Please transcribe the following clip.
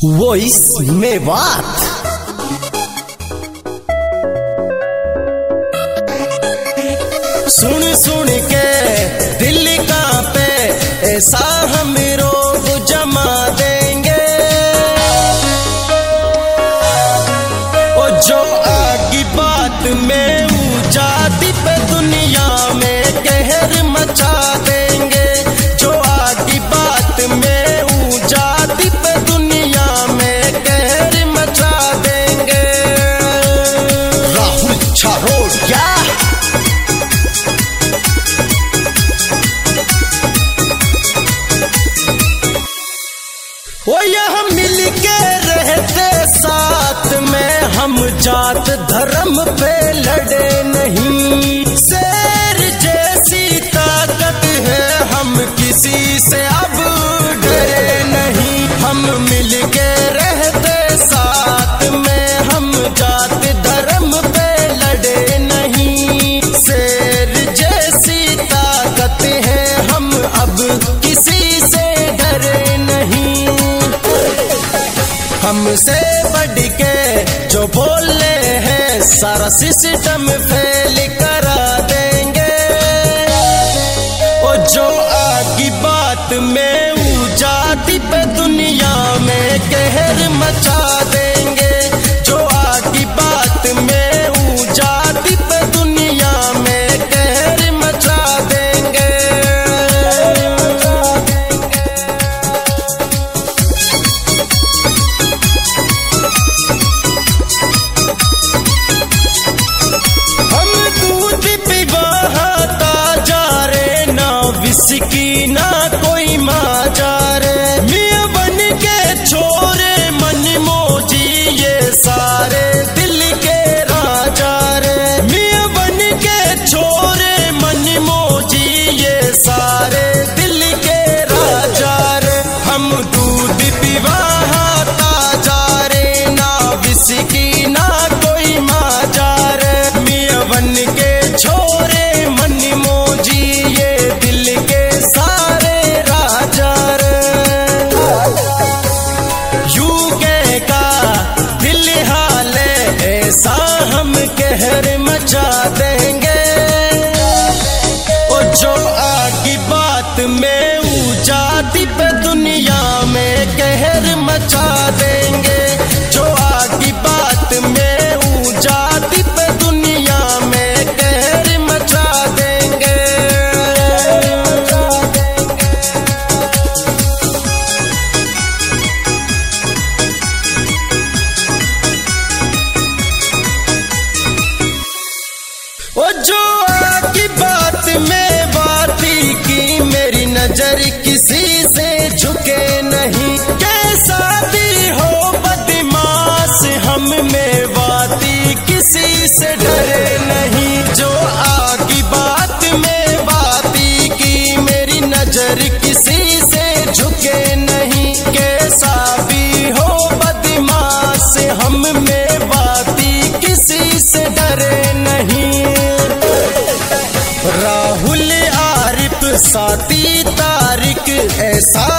Voice Mewat. सुन सुन के दिल कांपे, ऐसा हम रोग जमा देंगे। ओ जो आगे बात में ऊंचाई पे दुनिया में कहर मचा देंगे। जो आगे बात में ऊंचाई पे दुनिया में कहर मचा देंगे। राहुल छारोड़िया। वो यहाँ मिल के रहते साथ में, हम जात धर्म पे लड़े नहीं। शेर जैसी ताकत है, हम किसी से अब डरे नहीं। हम मिल के रहते साथ में, हम जात धर्म पे लड़े नहीं। शेर जैसी ताकत है, हम अब किसी से डरे नहीं। हमसे बढ़ के जो बोले हैं, सारा सिस्टम फेल करा देंगे। और जो आगे बात में ऊंचाई पे दुनिया में कहर मचा देंगे। जो आगे बात में ऊंचाई पे दुनिया में कहर मचा देंगे। विस्की ना कोई माजार, मियां बन के छोरे मन मोजी, ये सारे दिल के राजा रे। मियां बन के छोरे मन मोजी, ये सारे दिल के राजा रे। हम दूध पीवा ताजा रे, ना विस्की ना कोई माजार। मियां बन के छोरे मन मोजी, ये दिल के सारे राजा रे। यूके का दिल हाल ऐसा, हम कहर मचा देंगे। और जो आगे बात में ऊंचाई पे दुनिया में कहर मचा देंगे। जो आगे बात में ऊंचाई पे दुनिया में कहर मचा देंगे। वो जो आगे बात में बाती की, मेरी नजर किसी से झुके नहीं। कैसा भी हो बदमाश, हम में बाती किसी से डरे नहीं। जो आगे बात में बाती की, मेरी नजर किसी से झुके नहीं। कैसा भी हो बदमाश, हम में बाती किसी से डरे नहीं। राहुल आरिफ साथी तारिक, ऐसा